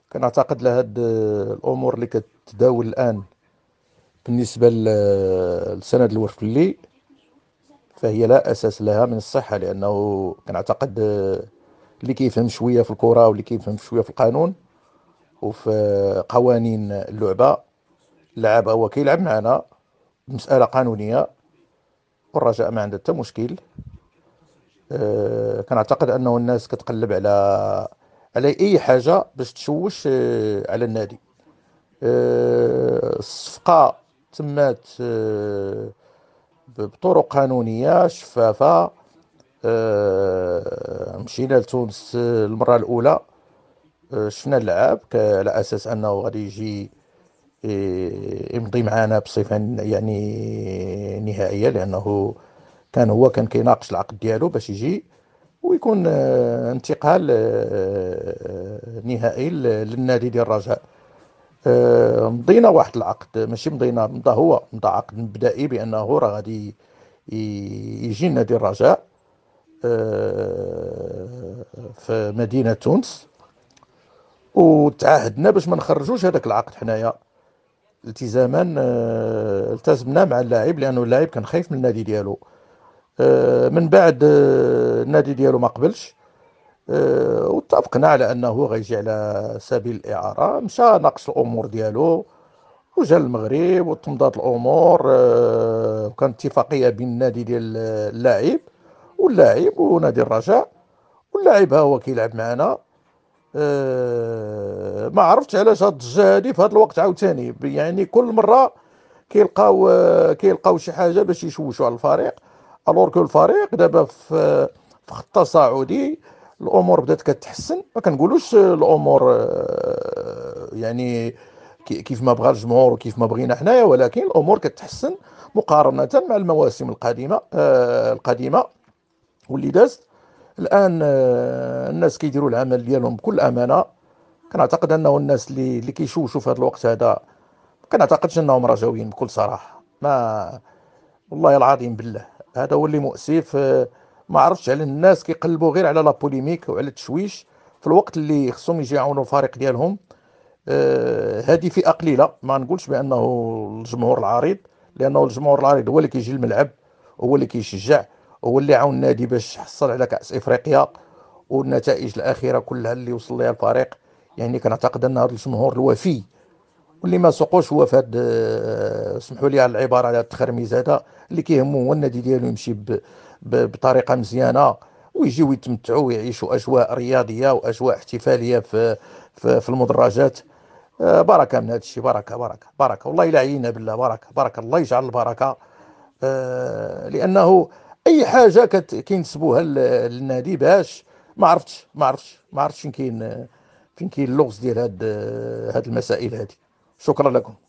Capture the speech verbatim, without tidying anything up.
كنعتقد لهاد الامور اللي كتداول الان بالنسبه ل- لسند الورفلي، فهي لا اساس لها من الصحه، لانه كنعتقد اللي كيفهم شويه في الكره واللي كيفهم شويه في القانون وفي قوانين اللعبه، اللاعب هو كيلعب معنا مساله قانونيه، والرجاء ما عنده حتى مشكل. أه كنعتقد انه الناس كتقلب على على اي حاجه باش تشوش أه على النادي. أه الصفقه تمات أه بطرق قانونيه شفافه. أه مشينا لتونس آه، المره الاولى. أه شفنا اللعاب ك- على اساس انه غادي يجي إيه، يمضي معنا بصفه يعني نهائيه، لانه كان هو كان كيناقش العقد ديالو باش يجي ويكون آه، انتقال آه، نهائي ل- للنادي ديال الرجاء. آه، مضينا واحد العقد، ماشي مضينا، مضى هو مضى عقد مبدئي بانه راه غادي ي- يجي نادي الرجاء آه، في مدينة تونس، وتعاهدنا باش ما نخرجوش هذاك العقد حنايا التزاما. آه، التزمنا مع اللاعب لانه اللاعب كان خايف من النادي ديالو. آه، من بعد آه، النادي ديالو ما قبلش. آه، واتفقنا على انه غيجي على سبيل الاعاره، مشى ناقش الامور ديالو وجا المغرب وتمضات الامور. آه، وكانت اتفاقيه بين النادي ديال اللاعب واللاعب ونادي الرجاء، واللاعب ها هو كيلعب معنا. آه، ما عرفتش علاش هاد الضجه هادي في هاد الوقت عاوتاني، يعني كل مره كيلقاو آه، كيلقاو شي حاجه باش يشوشوا على الفريق، الور كو الفريق دابا في في خط تصاعدي. الامور بدات كتحسن، ما كنقولوش الامور آه، يعني كي- كيف ما بغى الجمهور وكيف ما بغينا حنايا، ولكن الامور كتحسن مقارنه مع المواسم القادمه آه، القديمه واللي دازت. الان آه، الناس كيديروا العمل ديالهم بكل امانه. كنعتقد انه الناس اللي اللي كيشوشوا في هذا الوقت هذا ما كنعتقدش انهم رجاويين بكل صراحه. ما والله العظيم بالله هذا هو اللي مؤسف. آه، ما عرفتش على الناس كيقلبوا غير على لا بوليميك وعلى التشويش في الوقت اللي خصهم يجي يعاونوا الفريق ديالهم. آه، هذه فئه قليله، ما نقولش بانه الجمهور العريض، لانه الجمهور العريض هو اللي كيجي الملعب، هو اللي كيشجع، هو اللي عاون النادي باش حصل على كأس افريقيا والنتائج الاخيره كلها اللي وصل لها الفريق. يعني كنعتقد ان هذا الجمهور الوفي واللي ما سوقوش هو في هاد آه، سمحوا لي على العباره، على التخرميز هذا، اللي كيهمو هو النادي ديالو يمشي ب- ب- بطريقه مزيانه، ويجيو يتمتعوا ويعيشوا اجواء رياضيه واجواء احتفاليه في في, في المدرجات. آه، بركه من هذا الشيء، بركه بركه بركه، والله الا عينا بالله، بركه بركه، الله يجعل البركه. آه، لانه اي حاجه كت- كينسبوها لل- للنادي باش ما عرفتش ما عرفتش ما عرفتش فين كاين فين كاين اللغز ديال هاد هاد المسائل هذه. شكرا لكم.